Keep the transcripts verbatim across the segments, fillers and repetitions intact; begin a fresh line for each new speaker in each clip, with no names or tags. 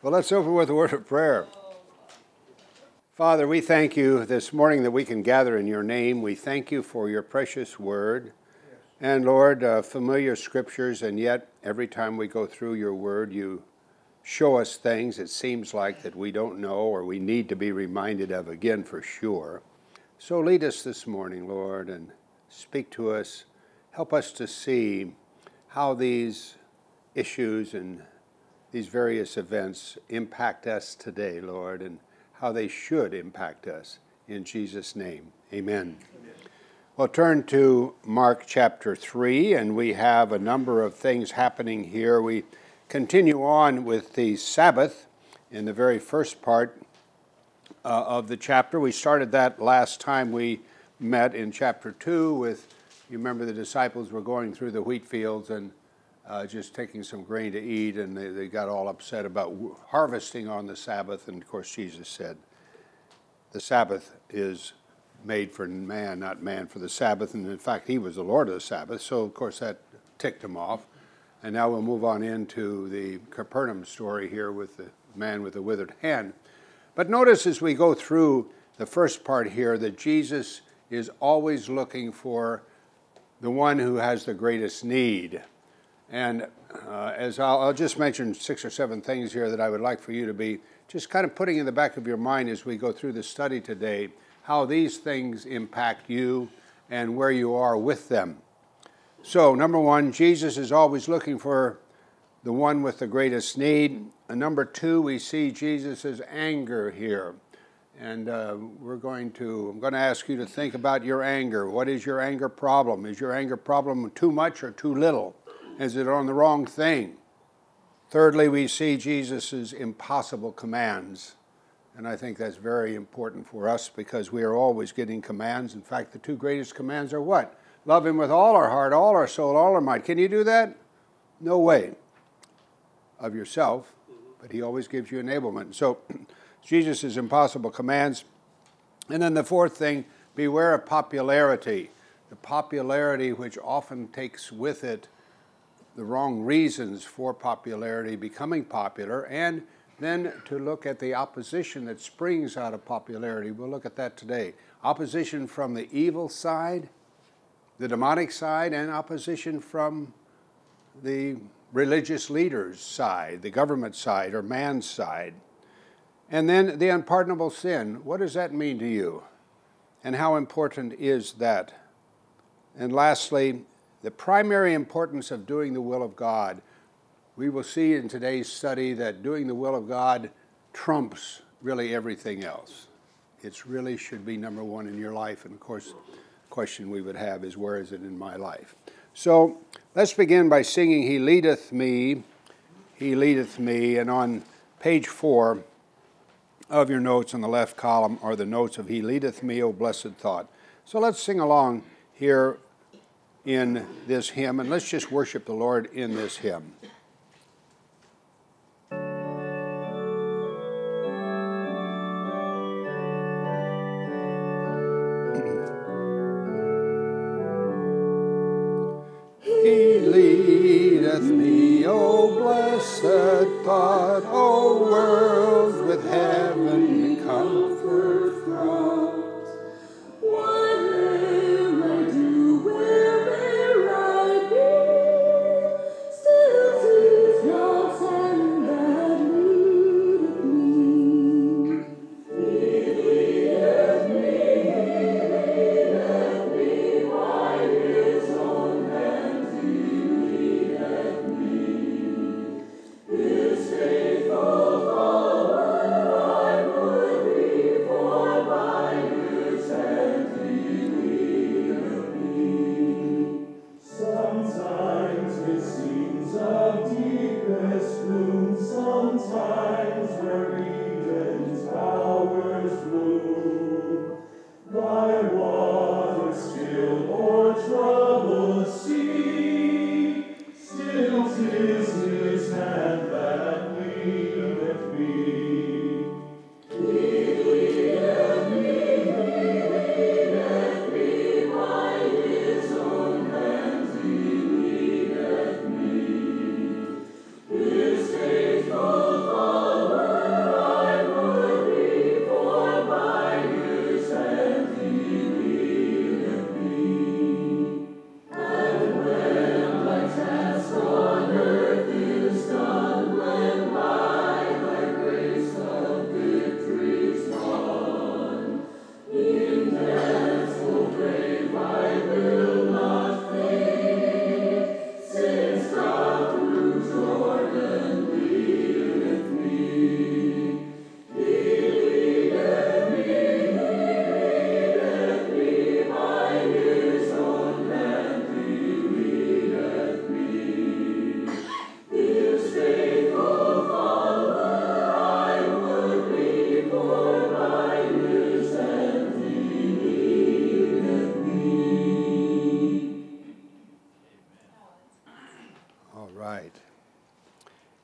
Well, let's open with a word of prayer. Father, we thank you this morning that we can gather in your name. We thank you for your precious word. And Lord, uh, familiar scriptures, and yet every time we go through your word, you show us things it seems like that we don't know or we need to be reminded of again for sure. So lead us this morning, Lord, and speak to us. Help us to see how these issues and these various events impact us today, Lord, and how they should impact us. In Jesus' name, amen. Amen. Well, turn to Mark chapter three, and we have a number of things happening here. We continue on with the Sabbath in the very first part uh, of the chapter. We started that last time we met in chapter two with, you remember the disciples were going through the wheat fields and Uh, just taking some grain to eat, and they, they got all upset about w- harvesting on the Sabbath. And of course, Jesus said, the Sabbath is made for man, not man for the Sabbath. And in fact, he was the Lord of the Sabbath. So of course, that ticked him off. And now we'll move on into the Capernaum story here with the man with the withered hand. But notice as we go through the first part here that Jesus is always looking for the one who has the greatest need. And uh, as I'll, I'll just mention six or seven things here that I would like for you to be just kind of putting in the back of your mind as we go through the study today, how these things impact you and where you are with them. So, number one, Jesus is always looking for the one with the greatest need. And number two, we see Jesus' anger here. And uh, we're going to, I'm going to ask you to think about your anger. What is your anger problem? Is your anger problem too much or too little? Is it on the wrong thing? Thirdly, we see Jesus' impossible commands. And I think that's very important for us because we are always getting commands. In fact, the two greatest commands are what? Love him with all our heart, all our soul, all our might. Can you do that? No way of yourself, but he always gives you enablement. So Jesus' impossible commands. And then the fourth thing, beware of popularity. The popularity which often takes with it the wrong reasons for popularity becoming popular, and then to look at the opposition that springs out of popularity. We'll look at that today. Opposition from the evil side, the demonic side, and opposition from the religious leaders' side, the government side, or man's side. And then the unpardonable sin. What does that mean to you? And how important is that? And lastly, the primary importance of doing the will of God. We will see in today's study that doing the will of God trumps really everything else. It really should be number one in your life. And of course, the question we would have is, where is it in my life? So let's begin by singing, He Leadeth Me, He Leadeth Me. And on page four of your notes on the left column are the notes of He Leadeth Me, O Blessed Thought. So let's sing along here in this hymn, and let's just worship the Lord in this hymn. He leadeth me, O blessed thought, O world with heavenly comfort fraught.
His faithful followers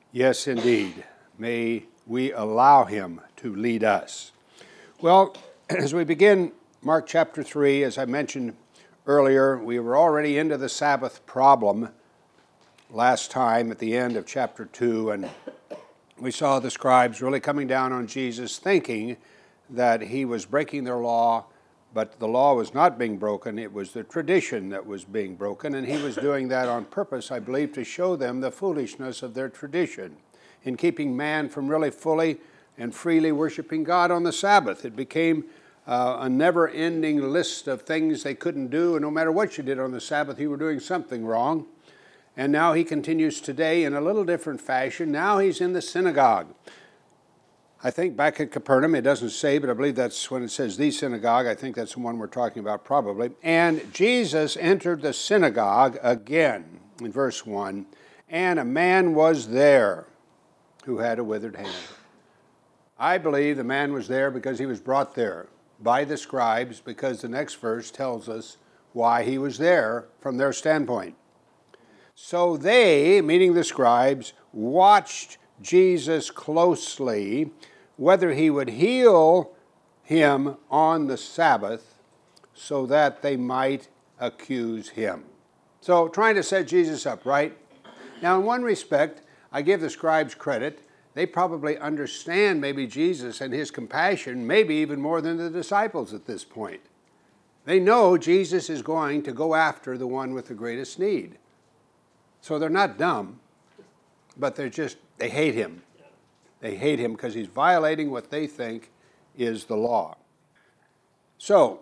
Yes, indeed. May we allow him to lead us. Well, as we begin Mark chapter three, as I mentioned earlier, we were already into the Sabbath problem last time at the end of chapter two, and we saw the scribes really coming down on Jesus, thinking that he was breaking their law, but the law was not being broken. It was the tradition that was being broken, and he was doing that on purpose, I believe, to show them the foolishness of their tradition in keeping man from really fully and freely worshiping God on the Sabbath. It became uh, a never-ending list of things they couldn't do, and no matter what you did on the Sabbath, you were doing something wrong. And now he continues today in a little different fashion. Now he's in the synagogue. I think back at Capernaum, it doesn't say, but I believe that's when it says the synagogue. I think that's the one we're talking about probably. And Jesus entered the synagogue again in verse one, and a man was there who had a withered hand. I believe the man was there because he was brought there by the scribes, because the next verse tells us why he was there from their standpoint. So they, meaning the scribes, watched Jesus closely, whether he would heal him on the Sabbath, so that they might accuse him. So trying to set Jesus up, right? Now, in one respect, I give the scribes credit. They probably understand maybe Jesus and his compassion, maybe even more than the disciples at this point. They know Jesus is going to go after the one with the greatest need. So they're not dumb, but they're just, they hate him. They hate him because he's violating what they think is the law. So,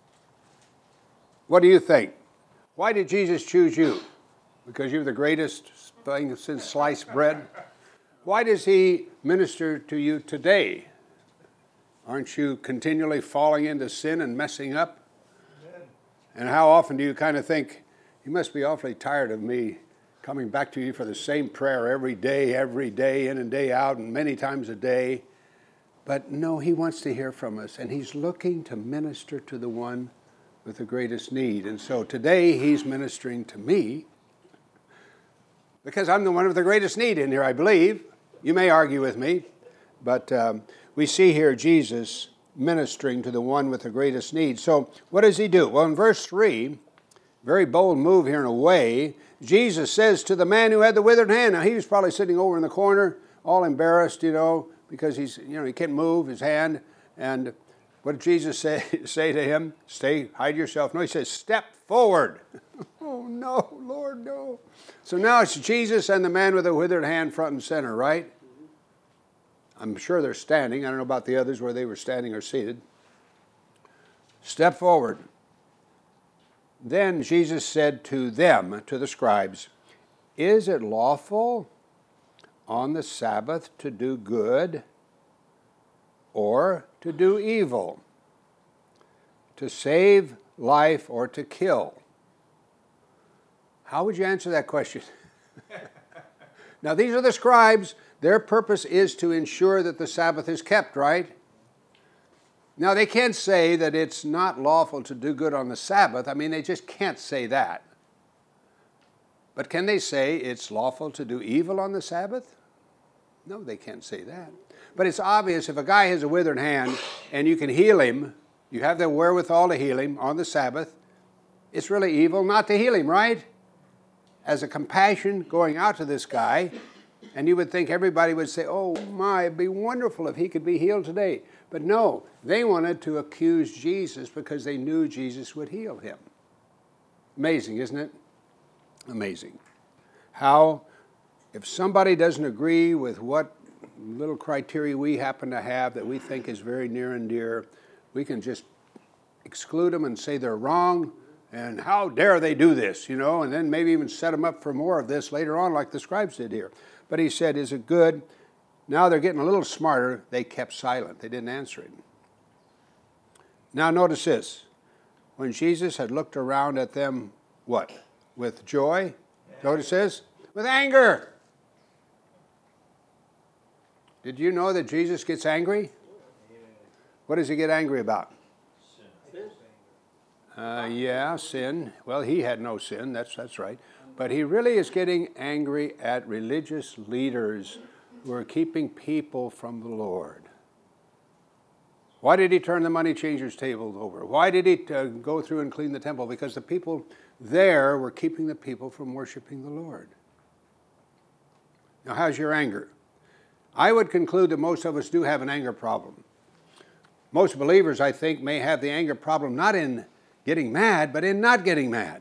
what do you think? Why did Jesus choose you? Because you're the greatest thing since sliced bread? Why does he minister to you today? Aren't you continually falling into sin and messing up? Amen. And how often do you kind of think, you must be awfully tired of me coming back to you for the same prayer every day, every day, in and day out, and many times a day? But no, he wants to hear from us, and he's looking to minister to the one with the greatest need. And so today he's ministering to me, because I'm the one with the greatest need in here, I believe. You may argue with me, but um, we see here Jesus ministering to the one with the greatest need. So what does he do? Well, in verse three, very bold move here in a way, Jesus says to the man who had the withered hand. Now, he was probably sitting over in the corner, all embarrassed, you know, because he's, you know, he can't move his hand. And what did Jesus say, say to him? Stay, hide yourself. No, he says, step forward. Oh, no, Lord, no. So now it's Jesus and the man with the withered hand front and center, right? I'm sure they're standing. I don't know about the others, where they were standing or seated. Step forward. Then Jesus said to them, to the scribes, is it lawful on the Sabbath to do good or to do evil, to save life or to kill? How would you answer that question? Now, these are the scribes. Their purpose is to ensure that the Sabbath is kept, right? Now, they can't say that it's not lawful to do good on the Sabbath. I mean, they just can't say that. But can they say it's lawful to do evil on the Sabbath? No, they can't say that. But it's obvious if a guy has a withered hand and you can heal him, you have the wherewithal to heal him on the Sabbath, it's really evil not to heal him, right? As a compassion going out to this guy, and you would think everybody would say, oh my, it'd be wonderful if he could be healed today. But no, they wanted to accuse Jesus because they knew Jesus would heal him. Amazing, isn't it? Amazing. How, if somebody doesn't agree with what little criteria we happen to have that we think is very near and dear, we can just exclude them and say they're wrong, and how dare they do this, you know, and then maybe even set them up for more of this later on like the scribes did here. But he said, is it good? Now they're getting a little smarter. They kept silent. They didn't answer him. Now notice this. When Jesus had looked around at them, what? With joy? Notice this? With anger. Did you know that Jesus gets angry? What does he get angry about? Sin. Uh, yeah, sin. Well, he had no sin. That's that's right. But he really is getting angry at religious leaders who are keeping people from the Lord. Why did he turn the money changers' tables over? Why did he uh, go through and clean the temple? Because the people there were keeping the people from worshiping the Lord. Now, how's your anger? I would conclude that most of us do have an anger problem. Most believers, I think, may have the anger problem not in getting mad, but in not getting mad.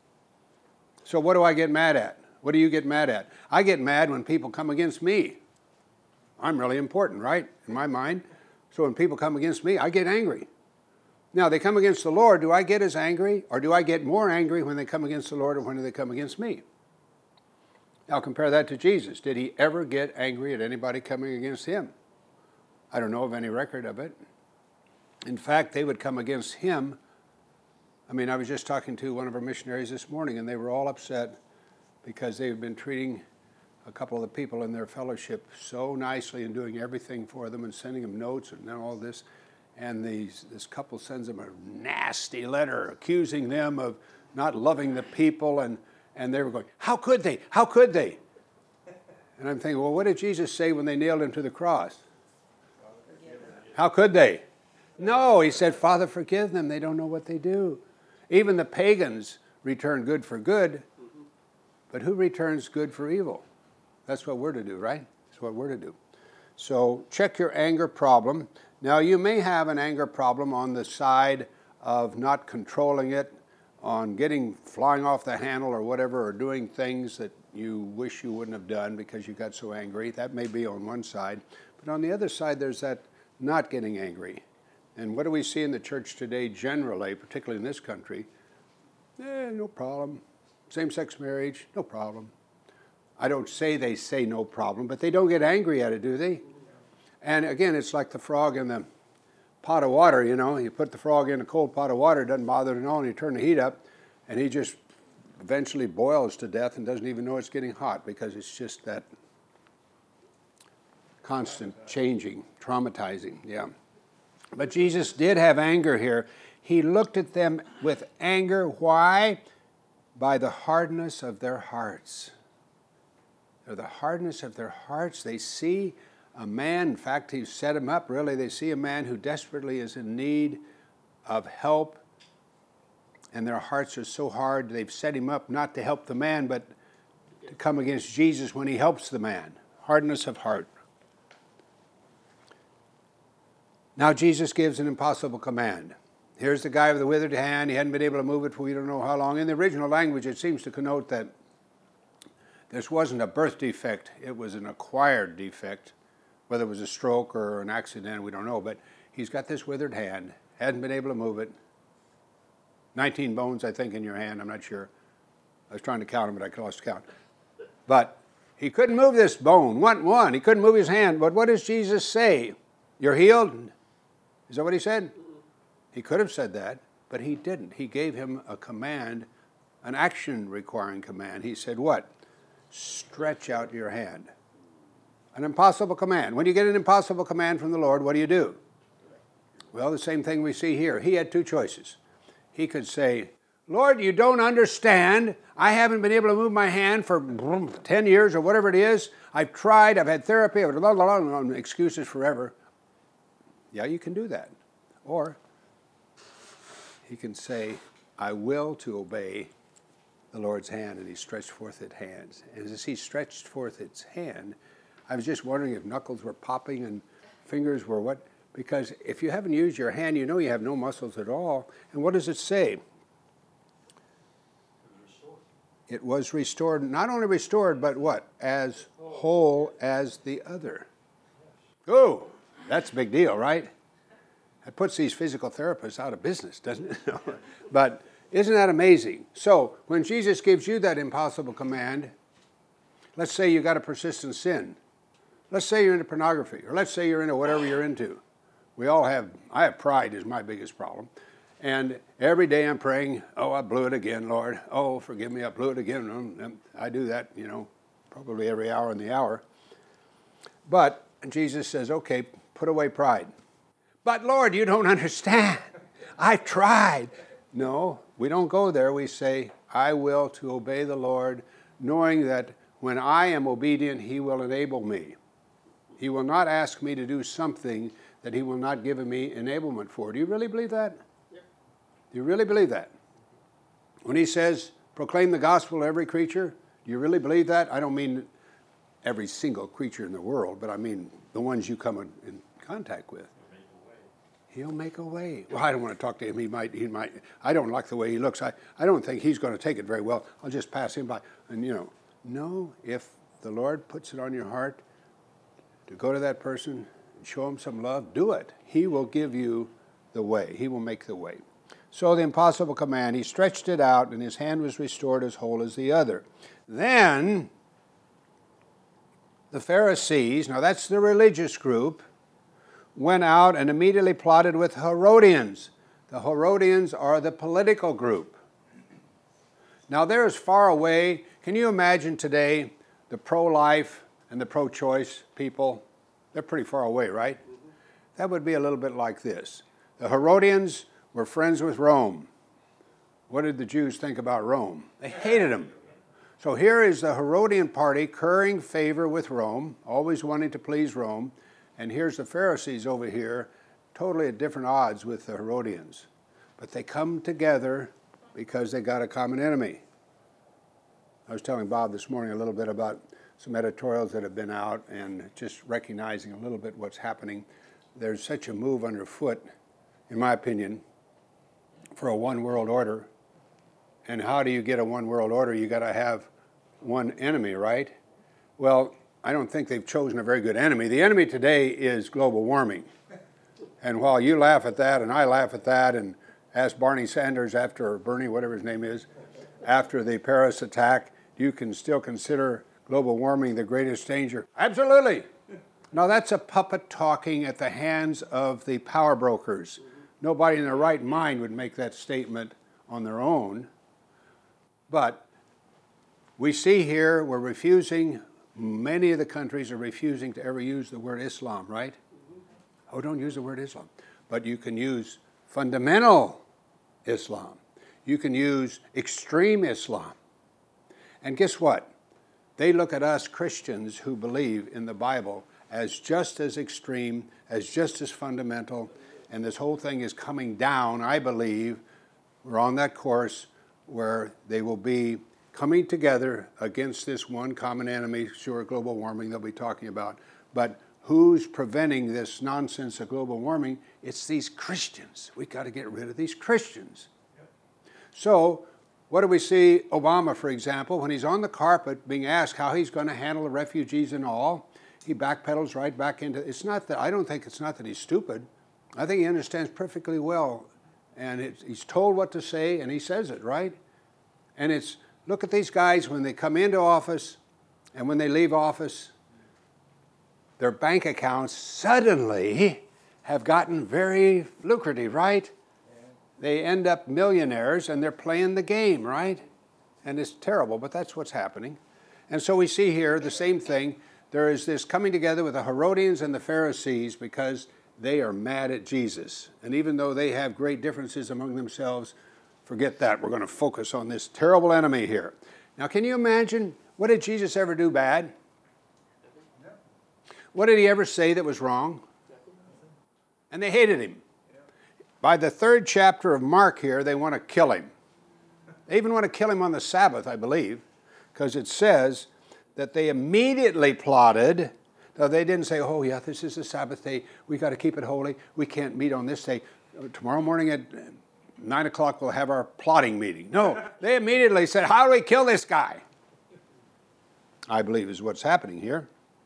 So what do I get mad at? What do you get mad at? I get mad when people come against me. I'm really important, right? In my mind. So when people come against me, I get angry. Now, they come against the Lord. Do I get as angry? Or do I get more angry when they come against the Lord or when they come against me? Now, compare that to Jesus. Did he ever get angry at anybody coming against him? I don't know of any record of it. In fact, they would come against him. I mean, I was just talking to one of our missionaries this morning, and they were all upset because they've been treating a couple of the people in their fellowship so nicely and doing everything for them and sending them notes and all this. And these, this couple sends them a nasty letter accusing them of not loving the people. And, and they were going, how could they? How could they? And I'm thinking, well, what did Jesus say when they nailed him to the cross? How could they? No, he said, Father, forgive them. They don't know what they do. Even the pagans return good for good. But who returns good for evil? That's what we're to do, right? That's what we're to do. So check your anger problem. Now, you may have an anger problem on the side of not controlling it, on getting, flying off the handle or whatever, or doing things that you wish you wouldn't have done because you got so angry. That may be on one side. But on the other side, there's that not getting angry. And what do we see in the church today generally, particularly in this country? Eh, no problem. Same-sex marriage, no problem. I don't say they say no problem, but they don't get angry at it, do they? And again, it's like the frog in the pot of water, you know. You put the frog in a cold pot of water, it doesn't bother him at all, and you turn the heat up, and he just eventually boils to death and doesn't even know it's getting hot because it's just that constant changing, traumatizing, yeah. But Jesus did have anger here. He looked at them with anger. Why? By the hardness of their hearts. Or the hardness of their hearts. They see a man, in fact, he set him up, really. They see a man who desperately is in need of help, and their hearts are so hard, they've set him up not to help the man, but to come against Jesus when he helps the man. Hardness of heart. Now Jesus gives an impossible command. Here's the guy with the withered hand. He hadn't been able to move it for we don't know how long. In the original language, it seems to connote that this wasn't a birth defect. It was an acquired defect. Whether it was a stroke or an accident, we don't know. But he's got this withered hand. Hadn't been able to move it. nineteen bones, I think, in your hand. I'm not sure. I was trying to count them, but I lost count. But he couldn't move this bone. One, one. He couldn't move his hand. But what does Jesus say? You're healed? Is that what he said? He could have said that, but he didn't. He gave him a command, an action-requiring command. He said what? Stretch out your hand. An impossible command. When you get an impossible command from the Lord, what do you do? Well, the same thing we see here. He had two choices. He could say, Lord, you don't understand. I haven't been able to move my hand for ten years or whatever it is. I've tried. I've had therapy. I've blah, blah, blah, blah, excuses forever. Yeah, you can do that. Or he can say, I will to obey the Lord's hand, and he stretched forth his hands. And as he stretched forth his hand, I was just wondering if knuckles were popping and fingers were what? Because if you haven't used your hand, you know you have no muscles at all. And what does it say? It was restored, not only restored, but what? As whole as the other. Oh, that's a big deal, right? It puts these physical therapists out of business, doesn't it? But isn't that amazing? So when Jesus gives you that impossible command, let's say you got a persistent sin. Let's say you're into pornography, or let's say you're into whatever you're into. We all have, I have pride is my biggest problem. And every day I'm praying, oh, I blew it again, Lord. Oh, forgive me, I blew it again. I do that, you know, probably every hour in the hour. But Jesus says, okay, put away pride. But Lord, you don't understand. I've tried. No, we don't go there. We say, I will to obey the Lord, knowing that when I am obedient, He will enable me. He will not ask me to do something that He will not give me enablement for. Do you really believe that? Yep. Do you really believe that? When He says, proclaim the gospel to every creature, do you really believe that? I don't mean every single creature in the world, but I mean the ones you come in, in contact with. He'll make a way. Well, I don't want to talk to him. He might, he might. I don't like the way he looks. I, I don't think he's going to take it very well. I'll just pass him by. And, you know, no, if the Lord puts it on your heart to go to that person and show him some love, do it. He will give you the way. He will make the way. So the impossible command, he stretched it out, and his hand was restored as whole as the other. Then the Pharisees, now that's the religious group, went out and immediately plotted with Herodians. The Herodians are the political group. Now they're as far away. Can you imagine today the pro-life and the pro-choice people? They're pretty far away, right? Mm-hmm. That would be a little bit like this. The Herodians were friends with Rome. What did the Jews think about Rome? They hated them. So here is the Herodian party currying favor with Rome, always wanting to please Rome. And here's the Pharisees over here, totally at different odds with the Herodians. But they come together because they got a common enemy. I was telling Bob this morning a little bit about some editorials that have been out and just recognizing a little bit what's happening. There's such a move underfoot, in my opinion, for a one world order. And how do you get a one world order? You got to have one enemy, right? Well, I don't think they've chosen a very good enemy. The enemy today is global warming. And while you laugh at that and I laugh at that and ask Barney Sanders after, Bernie, whatever his name is, after the Paris attack, you can still consider global warming the greatest danger. Absolutely. Now that's a puppet talking at the hands of the power brokers. Nobody in their right mind would make that statement on their own. But we see here we're refusing. Many of the countries are refusing to ever use the word Islam, right? Mm-hmm. Oh, don't use the word Islam. But you can use fundamental Islam. You can use extreme Islam. And guess what? They look at us Christians who believe in the Bible as just as extreme, as just as fundamental. And this whole thing is coming down, I believe. We're on that course where they will be coming together against this one common enemy, sure, global warming they'll be talking about. But who's preventing this nonsense of global warming? It's these Christians. We've got to get rid of these Christians. Yep. So what do we see Obama, for example, when he's on the carpet being asked how he's going to handle the refugees and all, he backpedals right back into, it's not that, I don't think it's not that he's stupid. I think he understands perfectly well. And it's, he's told what to say, and he says it, right? And it's, look at these guys when they come into office and when they leave office, their bank accounts suddenly have gotten very lucrative, right? Yeah. They end up millionaires and they're playing the game, right? And it's terrible, but that's what's happening. And so we see here the same thing. There is this coming together with the Herodians and the Pharisees because they are mad at Jesus. And even though they have great differences among themselves, forget that. We're going to focus on this terrible enemy here. Now, can you imagine, what did Jesus ever do bad? What did he ever say that was wrong? And they hated him. By the third chapter of Mark here, they want to kill him. They even want to kill him on the Sabbath, I believe, because it says that they immediately plotted. Now, they didn't say, oh, yeah, this is the Sabbath day. We got to keep it holy. We can't meet on this day. Tomorrow morning at nine o'clock, we'll have our plotting meeting. No, they immediately said, how do we kill this guy? I believe is what's happening here.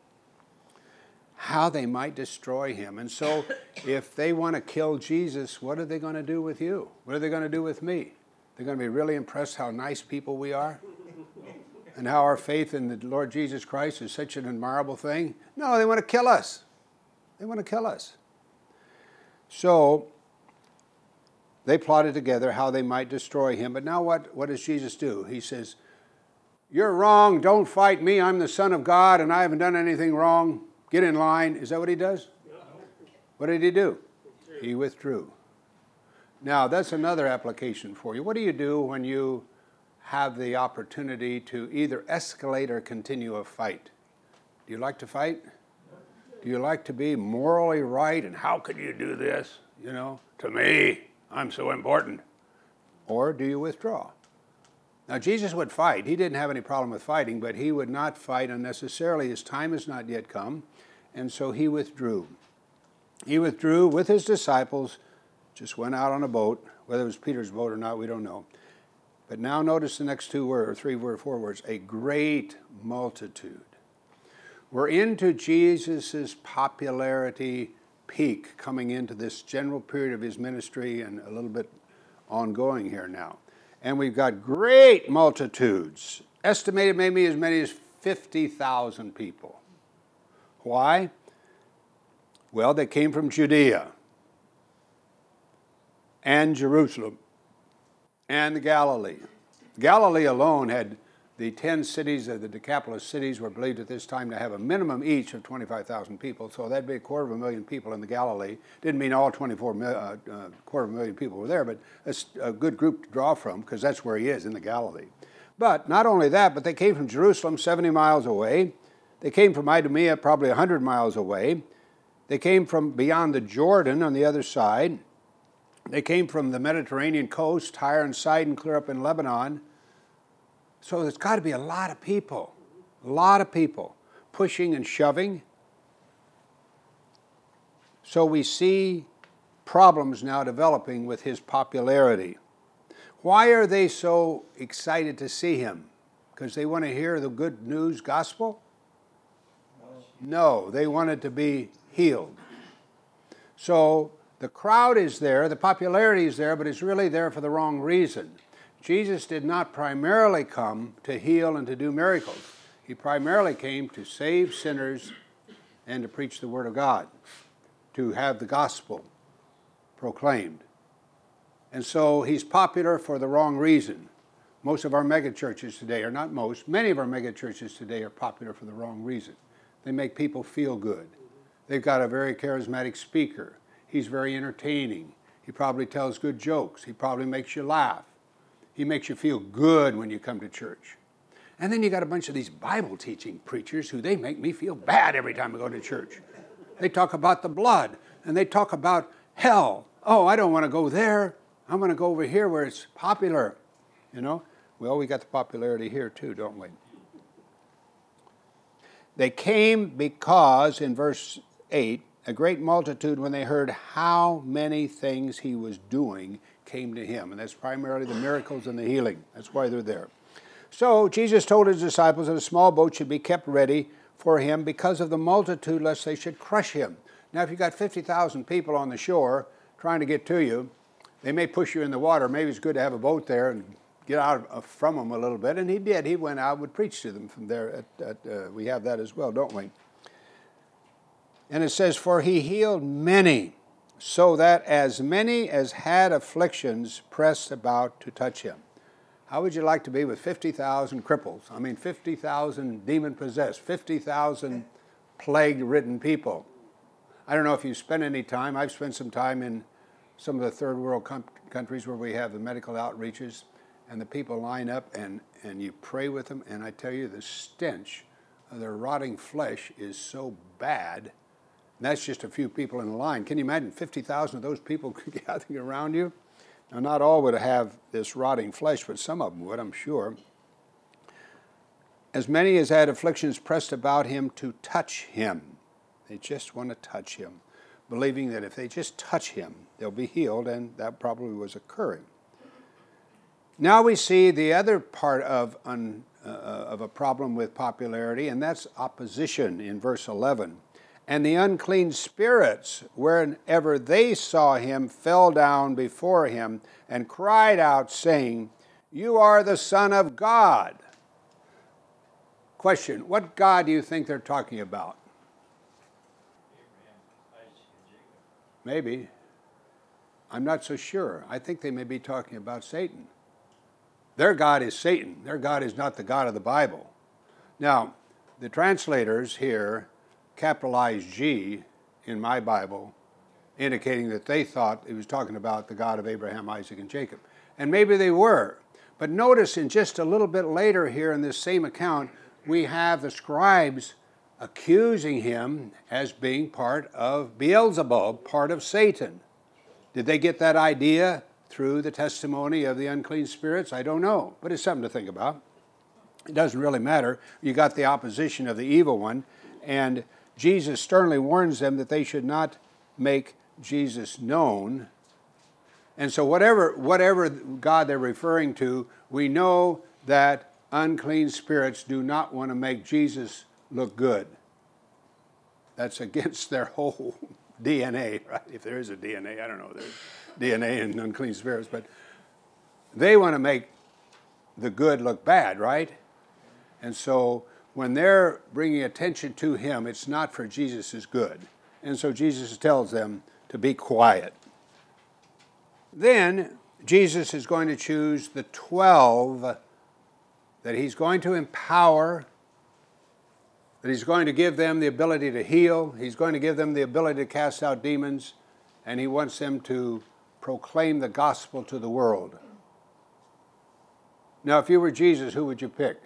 How they might destroy him. And so if they want to kill Jesus, what are they going to do with you? What are they going to do with me? They're going to be really impressed how nice people we are and how our faith in the Lord Jesus Christ is such an admirable thing. No, they want to kill us. They want to kill us. So they plotted together how they might destroy him. But now what, what does Jesus do? He says, you're wrong. Don't fight me. I'm the Son of God, and I haven't done anything wrong. Get in line. Is that what he does? What did he do? He withdrew. Now, that's another application for you. What do you do when you have the opportunity to either escalate or continue a fight. Do you like to fight? Do you like to be morally right? And how could you do this? You know, to me, I'm so important. Or do you withdraw? Now, Jesus would fight. He didn't have any problem with fighting, but he would not fight unnecessarily. His time has not yet come, and so he withdrew. He withdrew with his disciples, just went out on a boat. Whether it was Peter's boat or not, we don't know. But now notice the next two words, or three or four words, a great multitude. We're into Jesus' popularity peak, coming into this general period of his ministry and a little bit ongoing here now. And we've got great multitudes, estimated maybe as many as fifty thousand people. Why? Well, they came from Judea and Jerusalem and the Galilee. Galilee alone had the ten cities of the Decapolis cities were believed at this time to have a minimum each of twenty-five thousand people, so that'd be a quarter of a million people in the Galilee. Didn't mean all twenty-four, uh, uh, quarter of a million people were there, but that's a good group to draw from because that's where he is, in the Galilee. But not only that, but they came from Jerusalem, seventy miles away. They came from Idumea, probably one hundred miles away. They came from beyond the Jordan on the other side. They came from the Mediterranean coast, Tyre and Sidon, clear up in Lebanon. So there's got to be a lot of people, a lot of people pushing and shoving. So we see problems now developing with his popularity. Why are they so excited to see him? Because they want to hear the good news gospel? No, they wanted to be healed. So the crowd is there, the popularity is there, but it's really there for the wrong reason. Jesus did not primarily come to heal and to do miracles. He primarily came to save sinners and to preach the Word of God, to have the gospel proclaimed. And so he's popular for the wrong reason. Most of our megachurches today, or not most, many of our megachurches today are popular for the wrong reason. They make people feel good. They've got a very charismatic speaker. He's very entertaining. He probably tells good jokes. He probably makes you laugh. He makes you feel good when you come to church. And then you got a bunch of these Bible teaching preachers who they make me feel bad every time I go to church. They talk about the blood, and they talk about hell. Oh, I don't want to go there. I'm going to go over here where it's popular. You know? Well, we got the popularity here too, don't we? They came because, in verse eight, a great multitude, when they heard how many things he was doing, came to him. And that's primarily the miracles and the healing. That's why they're there. So Jesus told his disciples that a small boat should be kept ready for him because of the multitude, lest they should crush him. Now, if you've got fifty thousand people on the shore trying to get to you, they may push you in the water. Maybe it's good to have a boat there and get out from them a little bit. And he did. He went out, would preach to them from there. At, at, uh, we have that as well, don't we? And it says, for he healed many, so that as many as had afflictions pressed about to touch him. How would you like to be with fifty thousand cripples? I mean, fifty thousand demon-possessed, fifty thousand plague-ridden people. I don't know if you spent any time. I've spent some time in some of the third world com- countries where we have the medical outreaches, and the people line up, and, and you pray with them, and I tell you, the stench of their rotting flesh is so bad. And that's just a few people in the line. Can you imagine fifty thousand of those people gathering around you? Now, not all would have this rotting flesh, but some of them would, I'm sure. As many as had afflictions pressed about him to touch him. They just want to touch him, believing that if they just touch him, they'll be healed, and that probably was occurring. Now we see the other part of, un, uh, of a problem with popularity, and that's opposition in verse eleven. And the unclean spirits, whenever they saw him, fell down before him and cried out, saying, you are the Son of God. Question, what God do you think they're talking about? Maybe. I'm not so sure. I think they may be talking about Satan. Their God is Satan. Their God is not the God of the Bible. Now, the translators here capitalized G in my Bible, indicating that they thought it was talking about the God of Abraham, Isaac, and Jacob. And maybe they were. But notice in just a little bit later here in this same account, we have the scribes accusing him as being part of Beelzebub, part of Satan. Did they get that idea through the testimony of the unclean spirits? I don't know, but it's something to think about. It doesn't really matter. You got the opposition of the evil one, and Jesus sternly warns them that they should not make Jesus known. And so whatever, whatever God they're referring to, we know that unclean spirits do not want to make Jesus look good. That's against their whole D N A, right? If there is a D N A, I don't know. There's D N A in unclean spirits, but they want to make the good look bad, right? And so when they're bringing attention to him, it's not for Jesus' good. And so Jesus tells them to be quiet. Then Jesus is going to choose the twelve that he's going to empower, that he's going to give them the ability to heal, he's going to give them the ability to cast out demons, and he wants them to proclaim the gospel to the world. Now, if you were Jesus, who would you pick?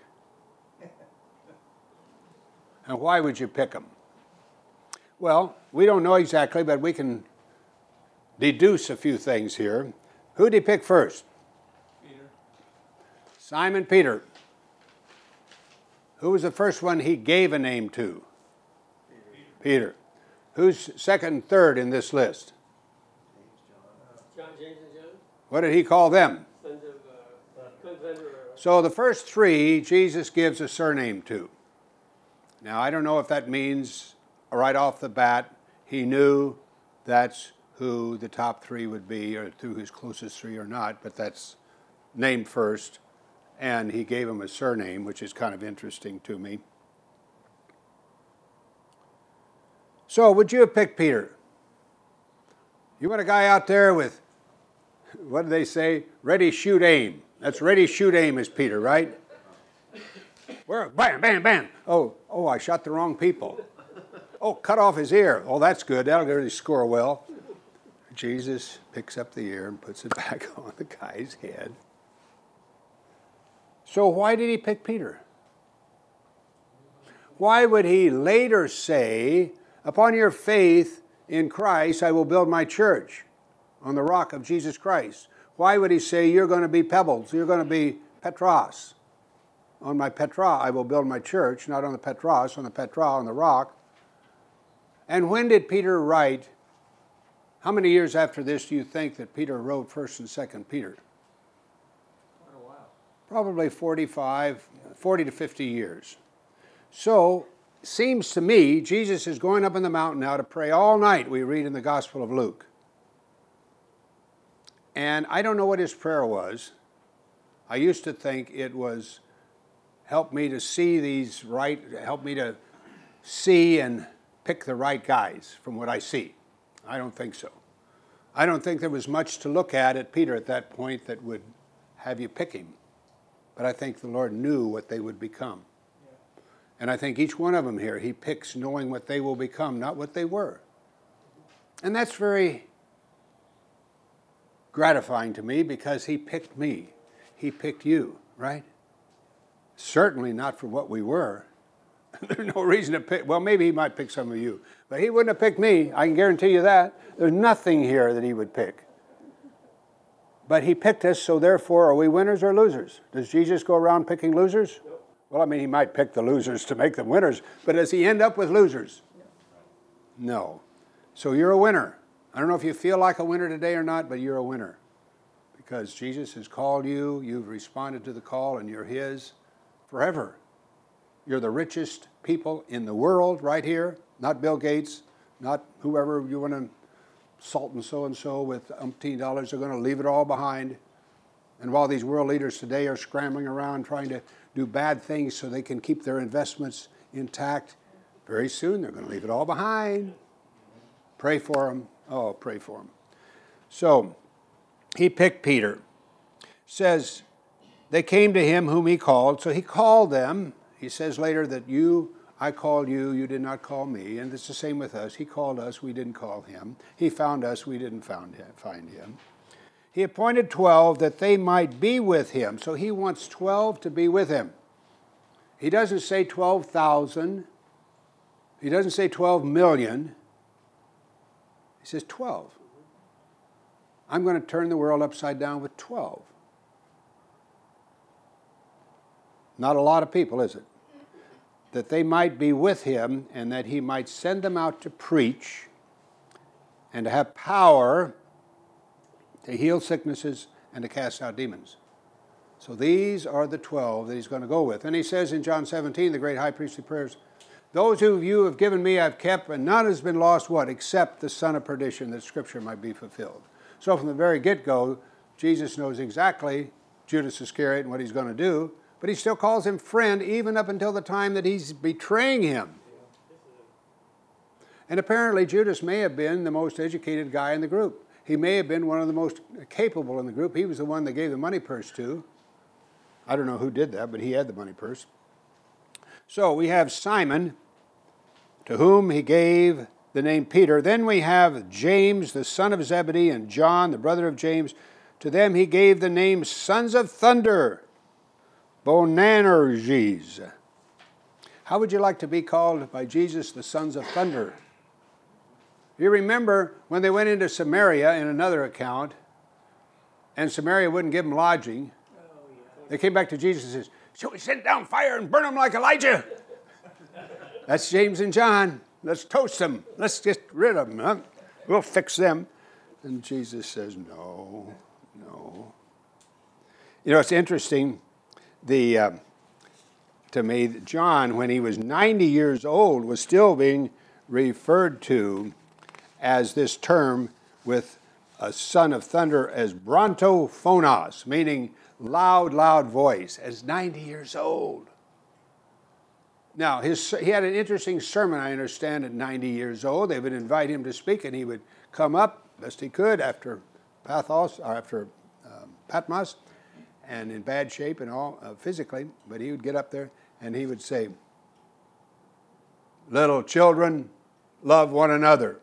And why would you pick him? Well, we don't know exactly, but we can deduce a few things here. Who did he pick first? Peter. Simon Peter. Who was the first one he gave a name to? Peter. Peter. Who's second and third in this list?
John, James, and John.
What did he call them?
Sons of, uh, sons of, uh,
so the first three, Jesus gives a surname to. Now, I don't know if that means right off the bat he knew that's who the top three would be, or who his closest three or not, but that's named first. And he gave him a surname, which is kind of interesting to me. So, would you have picked Peter? You want a guy out there with, what do they say? Ready, shoot, aim. That's ready, shoot, aim is Peter, right? Where? Bam, bam, bam. Oh, oh, I shot the wrong people. Oh, cut off his ear. Oh, that's good. That'll really score well. Jesus picks up the ear and puts it back on the guy's head. So why did he pick Peter? Why would he later say, upon your faith in Christ, I will build my church on the rock of Jesus Christ? Why would he say, you're going to be pebbles, you're going to be Petros? On my Petra, I will build my church, not on the Petros, on the Petra, on the rock. And when did Peter write? How many years after this do you think that Peter wrote First and Second Peter? Probably forty-five, forty to fifty years. So, seems to me, Jesus is going up in the mountain now to pray all night, we read in the Gospel of Luke. And I don't know what his prayer was. I used to think it was, help me to see these right, help me to see and pick the right guys from what I see. I don't think so. I don't think there was much to look at at Peter at that point that would have you pick him. But I think the Lord knew what they would become. Yeah. And I think each one of them here, he picks knowing what they will become, not what they were. And that's very gratifying to me because he picked me. He picked you, right? Certainly not for what we were. There's no reason to pick. Well, maybe he might pick some of you. But he wouldn't have picked me. I can guarantee you that. There's nothing here that he would pick. But he picked us, so therefore, are we winners or losers? Does Jesus go around picking losers? Nope. Well, I mean, he might pick the losers to make them winners, but does he end up with losers? No. So you're a winner. I don't know if you feel like a winner today or not, but you're a winner. Because Jesus has called you, you've responded to the call, and you're his forever. You're the richest people in the world right here, not Bill Gates, not whoever you want to salt and so-and-so with umpteen dollars. Are going to leave it all behind. And while these world leaders today are scrambling around trying to do bad things so they can keep their investments intact, very soon they're going to leave it all behind. Pray for them. Oh, pray for them. So he picked Peter. Says, they came to him whom he called. So he called them. He says later that you, I called you, you did not call me. And it's the same with us. He called us, we didn't call him. He found us, we didn't found him, find him. He appointed twelve that they might be with him. So he wants twelve to be with him. He doesn't say twelve thousand. He doesn't say twelve million. He says twelve. I'm going to turn the world upside down with twelve. Not a lot of people, is it? That they might be with him and that he might send them out to preach and to have power to heal sicknesses and to cast out demons. So these are the twelve that he's going to go with. And he says in John seventeen, the great high priestly prayers, those who you have given me I've kept, and none has been lost, what? Except the son of perdition, that Scripture might be fulfilled. So from the very get-go, Jesus knows exactly Judas Iscariot and what he's going to do, but he still calls him friend even up until the time that he's betraying him. And apparently Judas may have been the most educated guy in the group. He may have been one of the most capable in the group. He was the one they gave the money purse to. I don't know who did that, but he had the money purse. So we have Simon, to whom he gave the name Peter. Then we have James, the son of Zebedee, and John, the brother of James. To them he gave the name Sons of Thunder, Boanerges. How would you like to be called by Jesus the Sons of Thunder? You remember when they went into Samaria in another account, and Samaria wouldn't give them lodging. They came back to Jesus and says, shall we send down fire and burn them like Elijah? That's James and John. Let's toast them. Let's get rid of them. Huh? We'll fix them. And Jesus says, no, no. You know, it's interesting. The uh, to me, John, when he was ninety years old, was still being referred to as this term with a son of thunder as brontophonos, meaning loud, loud voice, as ninety years old. Now, his, he had an interesting sermon, I understand, at ninety years old. They would invite him to speak, and he would come up, best he could, after Pathos, or after um, Patmos, and in bad shape and all, uh, physically, but he would get up there, and he would say, little children, love one another.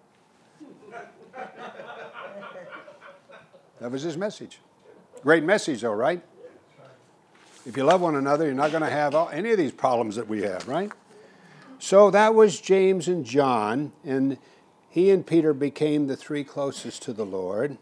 That was his message. Great message, though, right? If you love one another, you're not going to have all, any of these problems that we have, right? So that was James and John, and he and Peter became the three closest to the Lord.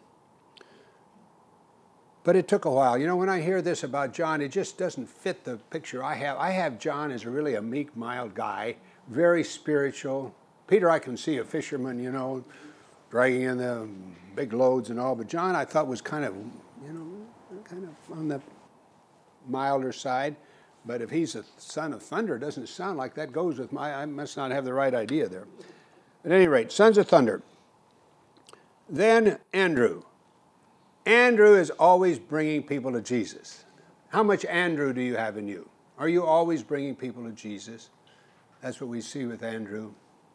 But it took a while. You know, when I hear this about John, it just doesn't fit the picture I have. I have John as a really a meek, mild guy, very spiritual. Peter, I can see a fisherman, you know, dragging in the big loads and all. But John, I thought, was kind of, you know, kind of on the milder side. But if he's a son of thunder, it doesn't sound like that goes with my, I must not have the right idea there. At any rate, sons of thunder. Then Andrew. Andrew is always bringing people to Jesus. How much Andrew do you have in you? Are you always bringing people to Jesus? That's what we see with Andrew.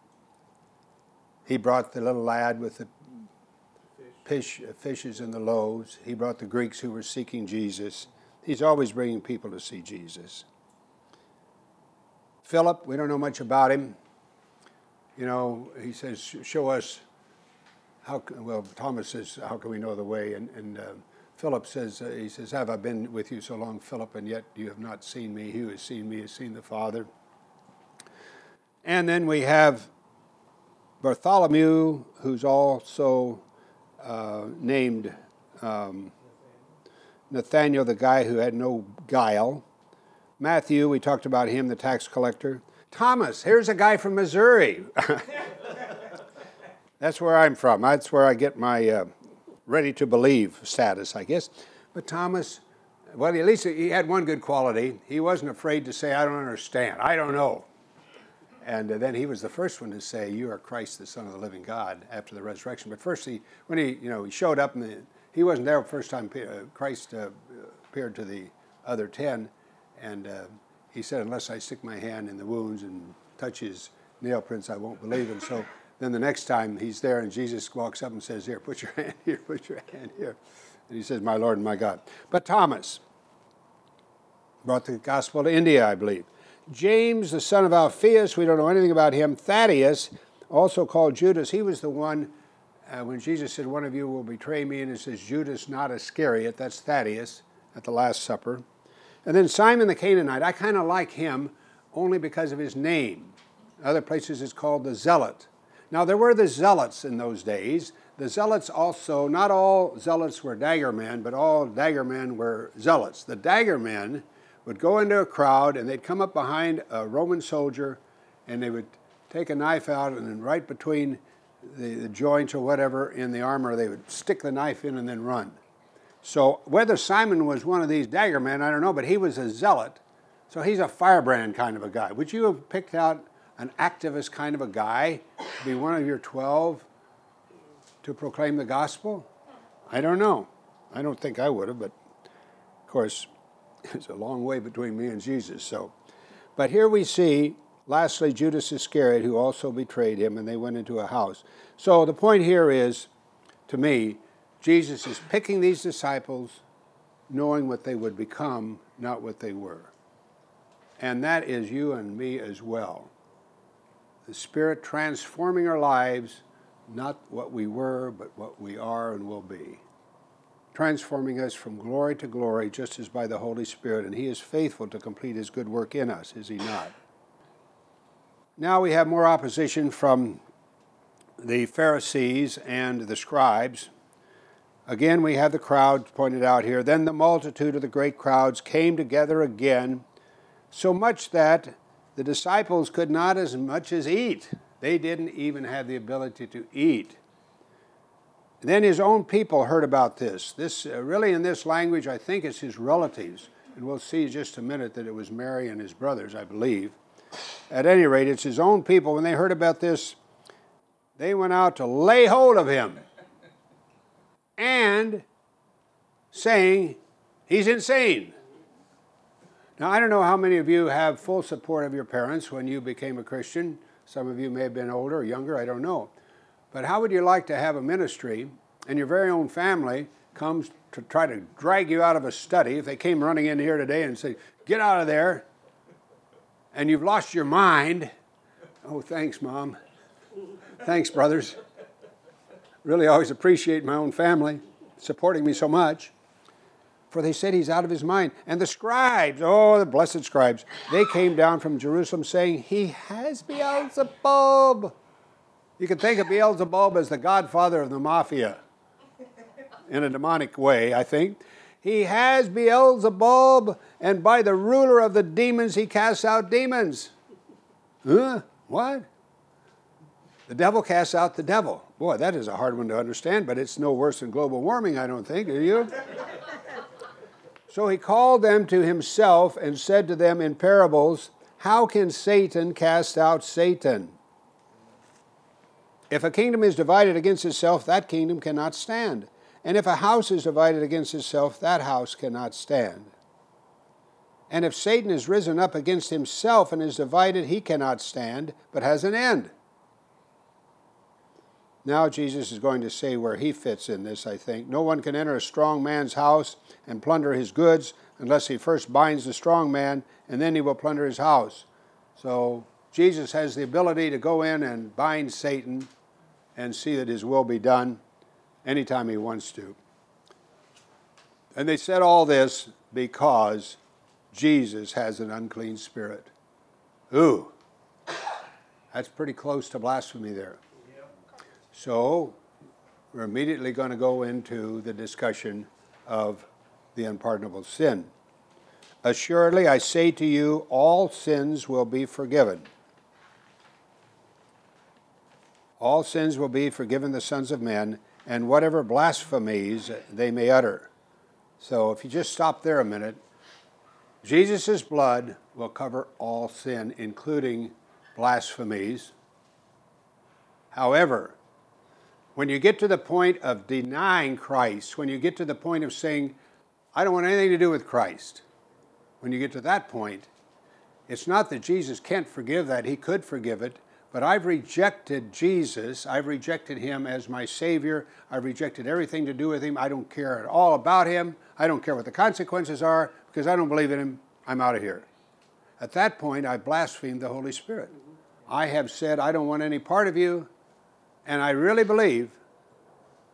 He brought the little lad with the fish, fishes and the loaves. He brought the Greeks who were seeking Jesus. He's always bringing people to see Jesus. Philip, we don't know much about him. You know, he says, show us how, well, Thomas says, how can we know the way? And, and uh, Philip says, uh, he says, have I been with you so long, Philip, and yet you have not seen me? He who has seen me has seen the Father. And then we have Bartholomew, who's also uh, named um, Nathaniel, the guy who had no guile. Matthew, we talked about him, the tax collector. Thomas, here's a guy from Missouri. That's where I'm from. That's where I get my uh, ready-to-believe status, I guess. But Thomas, well, at least he had one good quality. He wasn't afraid to say, I don't understand. I don't know. And uh, then he was the first one to say, you are Christ, the Son of the living God, after the resurrection. But first, he, when he, you know, he showed up, and the, he wasn't there the first time uh, Christ uh, appeared to the other ten. And uh, he said, unless I stick my hand in the wounds and touch his nail prints, I won't believe. And so then the next time he's there, and Jesus walks up and says, here, put your hand here, put your hand here. And he says, my Lord and my God. But Thomas brought the gospel to India, I believe. James, the son of Alphaeus, we don't know anything about him. Thaddeus, also called Judas, he was the one uh, when Jesus said, one of you will betray me, and it says Judas, not Iscariot, that's Thaddeus at the Last Supper. And then Simon the Canaanite, I kind of like him only because of his name. Other places it's called the Zealot. Now there were the Zealots in those days. The Zealots also, not all Zealots were dagger men, but all dagger men were Zealots. The dagger men would go into a crowd and they'd come up behind a Roman soldier and they would take a knife out and then right between the, the joints or whatever in the armor, they would stick the knife in and then run. So whether Simon was one of these dagger men, I don't know, but he was a zealot. So he's a firebrand kind of a guy. Would you have picked out an activist kind of a guy to be one of your twelve to proclaim the gospel? I don't know. I don't think I would have, but of course, it's a long way between me and Jesus. So, but here we see, lastly, Judas Iscariot, who also betrayed him, and they went into a house. So the point here is, to me, Jesus is picking these disciples knowing what they would become, not what they were. And that is you and me as well. The Spirit transforming our lives, not what we were, but what we are and will be. Transforming us from glory to glory, just as by the Holy Spirit. And He is faithful to complete His good work in us, is He not? Now we have more opposition from the Pharisees and the scribes. Again, we have the crowd pointed out here. Then the multitude of the great crowds came together again, so much that the disciples could not as much as eat. They didn't even have the ability to eat. Then his own people heard about this. This uh, really in this language, I think it's his relatives. And we'll see in just a minute that it was Mary and his brothers, I believe. At any rate, it's his own people. When they heard about this, they went out to lay hold of him. And saying, he's insane. Now, I don't know how many of you have full support of your parents when you became a Christian. Some of you may have been older or younger, I don't know. But how would you like to have a ministry and your very own family comes to try to drag you out of a study? If they came running in here today and said, get out of there, and you've lost your mind. Oh, thanks, Mom. Thanks, brothers. Really always appreciate my own family supporting me so much. For they said he's out of his mind. And the scribes, oh, the blessed scribes, they came down from Jerusalem saying, he has Beelzebub. You can think of Beelzebub as the godfather of the mafia in a demonic way, I think. He has Beelzebub, and by the ruler of the demons he casts out demons. Huh? What? The devil casts out the devil. Boy, that is a hard one to understand, but it's no worse than global warming, I don't think, do you? So he called them to himself and said to them in parables, how can Satan cast out Satan? If a kingdom is divided against itself, that kingdom cannot stand. And if a house is divided against itself, that house cannot stand. And if Satan is risen up against himself and is divided, he cannot stand, but has an end. Now Jesus is going to say where he fits in this, I think. No one can enter a strong man's house and plunder his goods unless he first binds the strong man, and then he will plunder his house. So Jesus has the ability to go in and bind Satan and see that his will be done anytime he wants to. And they said all this because Jesus has an unclean spirit. Ooh, that's pretty close to blasphemy there. So we're immediately going to go into the discussion of the unpardonable sin. Assuredly, I say to you, all sins will be forgiven. All sins will be forgiven the sons of men, and whatever blasphemies they may utter. So if you just stop there a minute, Jesus' blood will cover all sin, including blasphemies. However, when you get to the point of denying Christ, when you get to the point of saying, I don't want anything to do with Christ, when you get to that point, it's not that Jesus can't forgive that. He could forgive it, but I've rejected Jesus. I've rejected him as my Savior. I've rejected everything to do with him. I don't care at all about him. I don't care what the consequences are because I don't believe in him. I'm out of here. At that point, I blasphemed the Holy Spirit. I have said, I don't want any part of you. And I really believe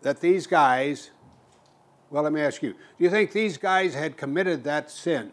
that these guys, well, let me ask you, do you think these guys had committed that sin?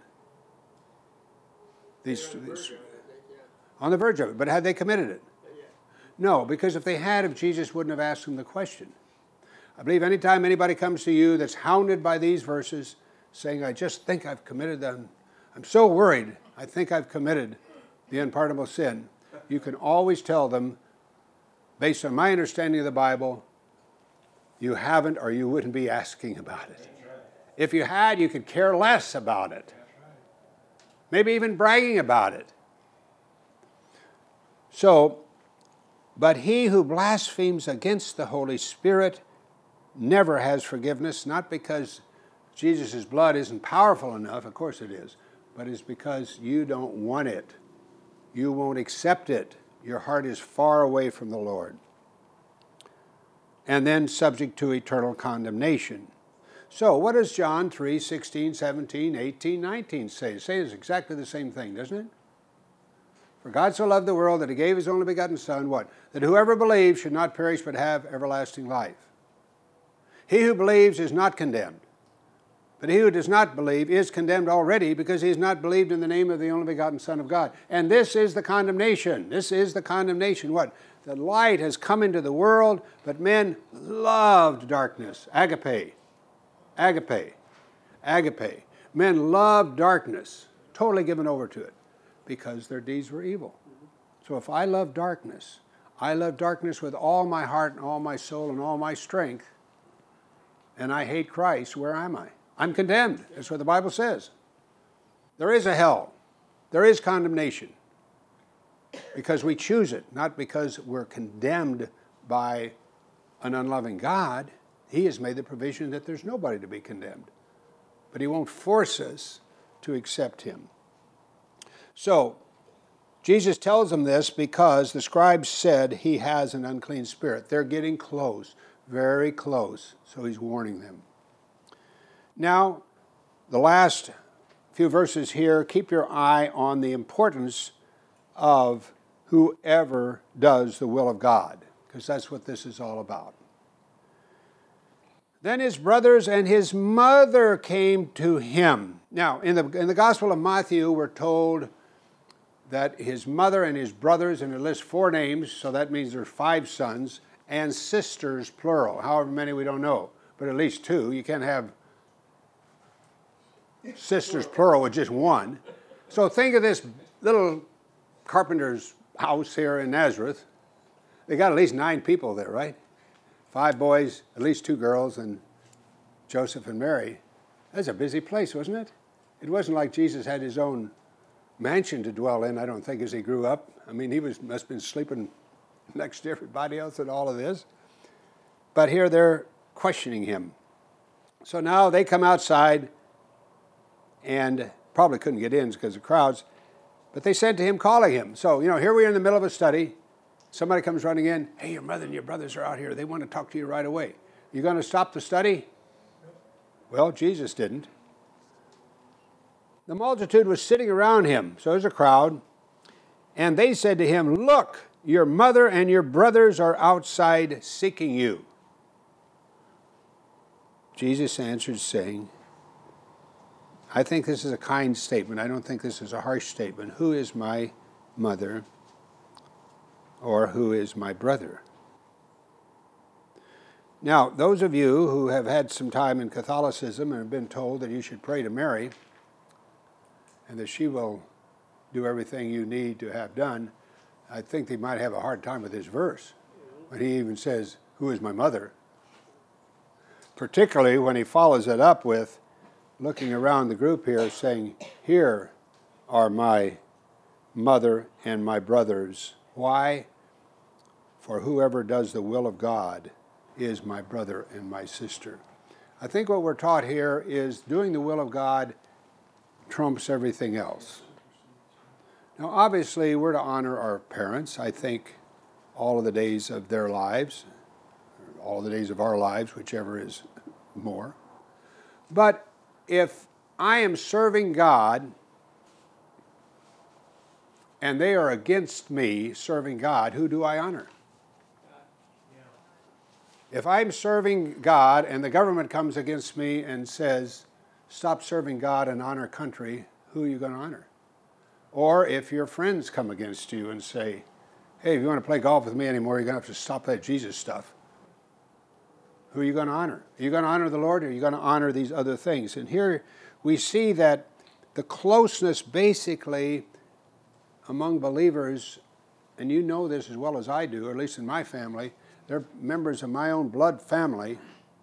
These,
On the verge
these
of it, I think, yeah.
on the verge of it, but had they committed it?
Yeah.
No, because if they had, if Jesus wouldn't have asked them the question. I believe anytime anybody comes to you that's hounded by these verses, saying, I just think I've committed them, I'm so worried, I think I've committed the unpardonable sin, you can always tell them, based on my understanding of the Bible, you haven't or you wouldn't be asking about it. If you had, you could care less about it. Maybe even bragging about it. So, but he who blasphemes against the Holy Spirit never has forgiveness, not because Jesus' blood isn't powerful enough, of course it is, but it's because you don't want it. You won't accept it. Your heart is far away from the Lord. And then subject to eternal condemnation. So what does John three, sixteen, seventeen, eighteen, nineteen say? It says exactly the same thing, doesn't it? For God so loved the world that he gave his only begotten Son, what? That whoever believes should not perish but have everlasting life. He who believes is not condemned. But he who does not believe is condemned already because he has not believed in the name of the only begotten Son of God. And this is the condemnation. This is the condemnation. What? The light has come into the world, but men loved darkness. Agape. Agape. Agape. Men loved darkness, totally given over to it, because their deeds were evil. So if I love darkness, I love darkness with all my heart and all my soul and all my strength, and I hate Christ, where am I? I'm condemned. That's what the Bible says. There is a hell. There is condemnation. Because we choose it, not because we're condemned by an unloving God. He has made the provision that there's nobody to be condemned. But he won't force us to accept him. So, Jesus tells them this because the scribes said he has an unclean spirit. They're getting close, very close. So he's warning them. Now, the last few verses here, keep your eye on the importance of whoever does the will of God, because that's what this is all about. Then his brothers and his mother came to him. Now, in the, in the Gospel of Matthew, we're told that his mother and his brothers, and it lists four names, so that means there's five sons, and sisters, plural. However many, we don't know, but at least two. You can't have sisters, plural, with just one. So think of this little carpenter's house here in Nazareth. They got at least nine people there, right? Five boys, at least two girls, and Joseph and Mary. That's a busy place, wasn't it? It wasn't like Jesus had his own mansion to dwell in, I don't think, as he grew up. I mean, he was must have been sleeping next to everybody else in all of this. But here they're questioning him. So now they come outside and probably couldn't get in because of crowds, but they sent to him calling him. So, you know, here we are in the middle of a study. Somebody comes running in. Hey, your mother and your brothers are out here. They want to talk to you right away. You going to stop the study? Well, Jesus didn't. The multitude was sitting around him, so there's a crowd, and they said to him, look, your mother and your brothers are outside seeking you. Jesus answered, saying, I think this is a kind statement. I don't think this is a harsh statement. Who is my mother, or who is my brother? Now, those of you who have had some time in Catholicism and have been told that you should pray to Mary and that she will do everything you need to have done, I think they might have a hard time with this verse when he even says, who is my mother? Particularly when he follows it up with looking around the group here saying, here are my mother and my brothers. Why? For whoever does the will of God is my brother and my sister. I think what we're taught here is doing the will of God trumps everything else. Now, obviously, we're to honor our parents, I think, all of the days of their lives, all of the days of our lives, whichever is more. But if I am serving God and they are against me serving God, who do I honor? If I'm serving God and the government comes against me and says, stop serving God and honor country, who are you going to honor? Or if your friends come against you and say, hey, if you want to play golf with me anymore, you're going to have to stop that Jesus stuff. Who are you going to honor? Are you going to honor the Lord, or are you going to honor these other things? And here we see that the closeness basically among believers, and you know this as well as I do, or at least in my family, they're members of my own blood family,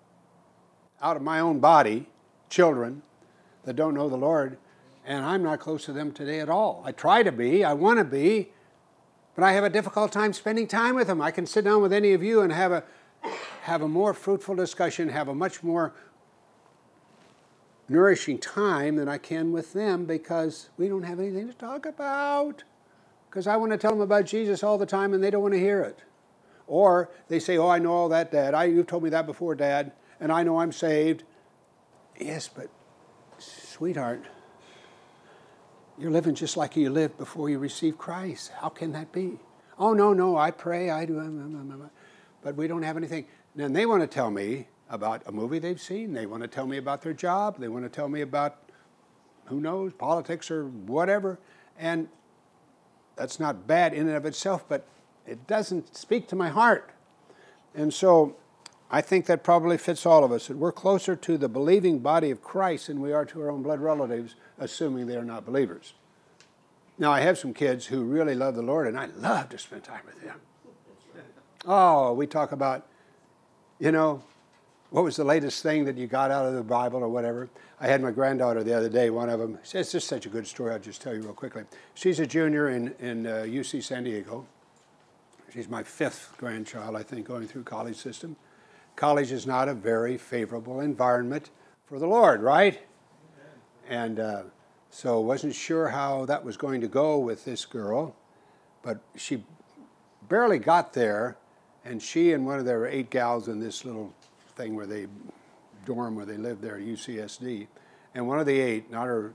out of my own body, children that don't know the Lord, and I'm not close to them today at all. I try to be, I want to be, but I have a difficult time spending time with them. I can sit down with any of you and have a have a more fruitful discussion, have a much more nourishing time than I can with them, because we don't have anything to talk about. Because I want to tell them about Jesus all the time and they don't want to hear it. Or they say, oh, I know all that, Dad. I, you've told me that before, Dad, and I know I'm saved. Yes, but sweetheart, you're living just like you lived before you received Christ. How can that be? Oh, no, no, I pray, I do. But we don't have anything. And they want to tell me about a movie they've seen. They want to tell me about their job. They want to tell me about, who knows, politics or whatever. And that's not bad in and of itself, but it doesn't speak to my heart. And so I think that probably fits all of us, that we're closer to the believing body of Christ than we are to our own blood relatives, assuming they are not believers. Now, I have some kids who really love the Lord, and I love to spend time with them. Oh, we talk about, you know, what was the latest thing that you got out of the Bible or whatever? I had my granddaughter the other day, one of them. It's just such a good story, I'll just tell you real quickly. She's a junior in, in uh, U C San Diego. She's my fifth grandchild, I think, going through college system. College is not a very favorable environment for the Lord, right? And uh, so wasn't sure how that was going to go with this girl, but she barely got there, and she and one of their eight gals in this little thing where they dorm where they live there, U C S D, and one of the eight, not her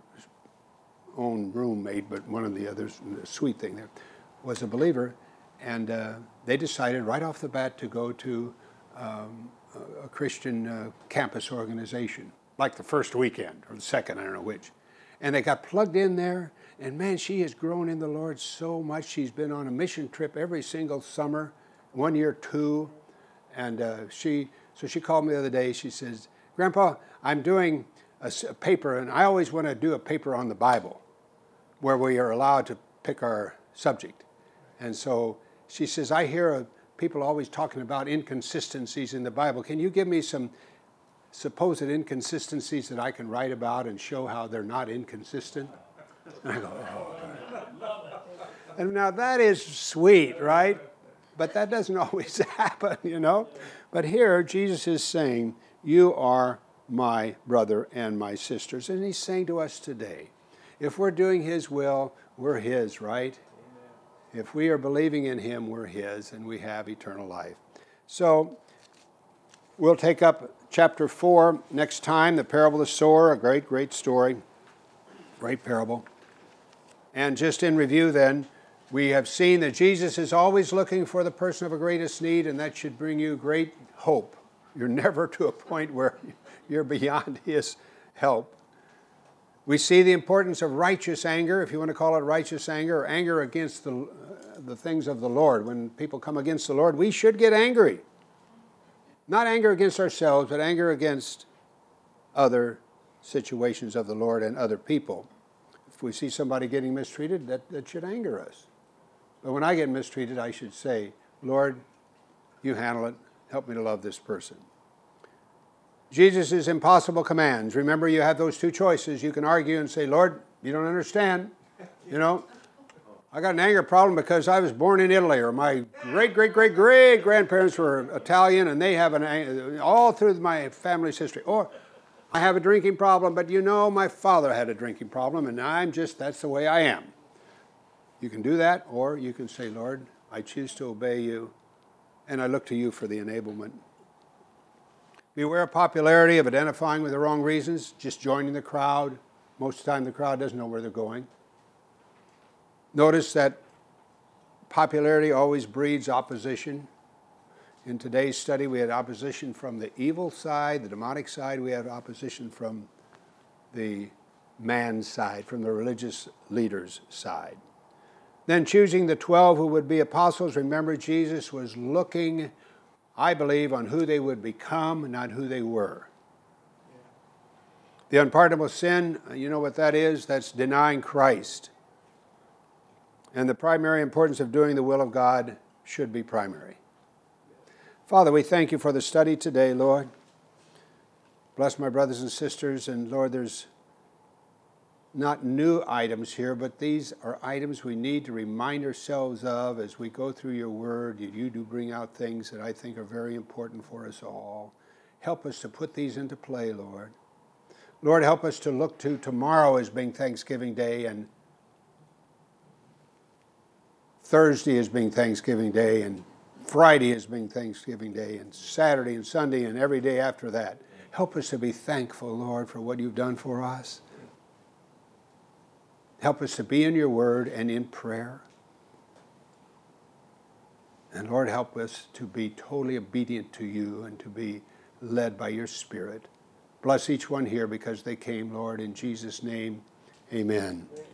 own roommate, but one of the others, the sweet thing there, was a believer, and uh, they decided right off the bat to go to um, a Christian uh, campus organization, like the first weekend or the second, I don't know which. And they got plugged in there, and man, she has grown in the Lord so much. She's been on a mission trip every single summer, one year, two, and uh, she, so she called me the other day. She says, Grandpa, I'm doing a, a paper, and I always want to do a paper on the Bible, where we are allowed to pick our subject. And so she says, I hear people always talking about inconsistencies in the Bible. Can you give me some supposed inconsistencies that I can write about and show how they're not inconsistent? And I go, oh. And now that is sweet, right? But that doesn't always happen, you know. But here Jesus is saying, you are my brother and my sisters. And he's saying to us today, if we're doing his will, we're his, right? Amen. If we are believing in him, we're his, and we have eternal life. So we'll take up chapter four next time, the parable of the sower, a great, great story, great parable. And just in review then, we have seen that Jesus is always looking for the person of a greatest need, and that should bring you great hope. You're never to a point where you're beyond his help. We see the importance of righteous anger, if you want to call it righteous anger, or anger against the, uh, the things of the Lord. When people come against the Lord, we should get angry. Not anger against ourselves, but anger against other situations of the Lord and other people. If we see somebody getting mistreated, that, that should anger us. But when I get mistreated, I should say, Lord, you handle it. Help me to love this person. Jesus' impossible commands. Remember, you have those two choices. You can argue and say, Lord, you don't understand. You know, I got an anger problem because I was born in Italy, or my great, great, great, great grandparents were Italian, and they have an all through my family's history. Or I have a drinking problem, but you know, my father had a drinking problem, and I'm just, that's the way I am. You can do that, or you can say, Lord, I choose to obey you, and I look to you for the enablement. Beware of popularity, of identifying with the wrong reasons, just joining the crowd. Most of the time the crowd doesn't know where they're going. Notice that popularity always breeds opposition. In today's study, we had opposition from the evil side, the demonic side. We had opposition from the man's side, from the religious leaders' side. Then choosing the twelve who would be apostles, remember Jesus was looking, I believe, on who they would become, not who they were. The unpardonable sin, you know what that is? That's denying Christ. And the primary importance of doing the will of God should be primary. Father, we thank you for the study today, Lord. Bless my brothers and sisters. And Lord, there's not new items here, but these are items we need to remind ourselves of as we go through your word. You do bring out things that I think are very important for us all. Help us to put these into play, Lord. Lord, help us to look to tomorrow as being Thanksgiving Day, and Thursday as being Thanksgiving Day, and Friday as being Thanksgiving Day, and Saturday and Sunday and every day after that. Help us to be thankful, Lord, for what you've done for us. Help us to be in your word and in prayer. And Lord, help us to be totally obedient to you and to be led by your Spirit. Bless each one here because they came, Lord, in Jesus' name, amen.